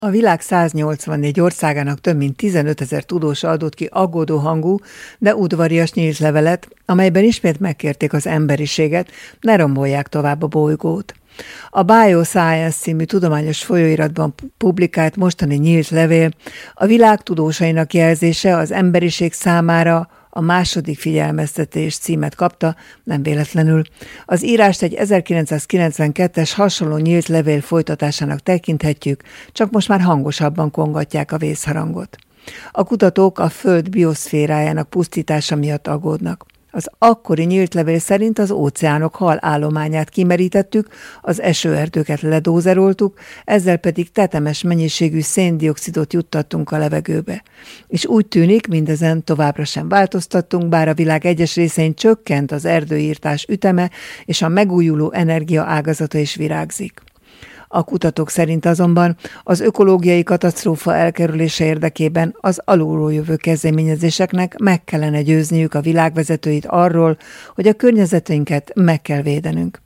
A világ 184 országának több mint 15 000 tudósa adott ki aggódó hangú, de udvarias nyílt levelet, amelyben ismét megkérték az emberiséget, ne rombolják tovább a bolygót. A Bioscience című tudományos folyóiratban publikált mostani nyílt levél a világ tudósainak jelzése az emberiség számára a második figyelmeztetés címet kapta, nem véletlenül. Az írást egy 1992-es hasonló nyílt levél folytatásának tekinthetjük, csak most már hangosabban kongatják a vészharangot. A kutatók a Föld bioszférájának pusztítása miatt aggódnak. Az akkori nyílt levél szerint az óceánok hal állományát kimerítettük, az esőerdőket ledózeroltuk, ezzel pedig tetemes mennyiségű széndioxidot juttattunk a levegőbe. És úgy tűnik, mindezen továbbra sem változtattunk, bár a világ egyes részein csökkent az erdőírtás üteme, és a megújuló energia ágazata is virágzik. A kutatók szerint azonban az ökológiai katasztrófa elkerülése érdekében az alulról jövő kezdeményezéseknek meg kellene győzniük a világvezetőit arról, hogy a környezetünket meg kell védenünk.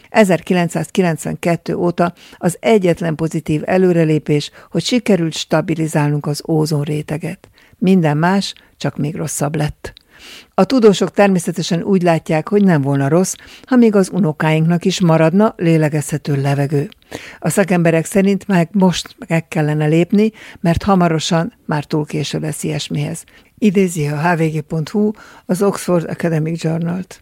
1992 óta az egyetlen pozitív előrelépés, hogy sikerült stabilizálnunk az ózonréteget. Minden más csak még rosszabb lett. A tudósok természetesen úgy látják, hogy nem volna rossz, ha még az unokáinknak is maradna lélegezhető levegő. A szakemberek szerint meg most meg kellene lépni, mert hamarosan már túl késő lesz ilyesmihez. Idézi a hvg.hu az Oxford Academic Journal-t.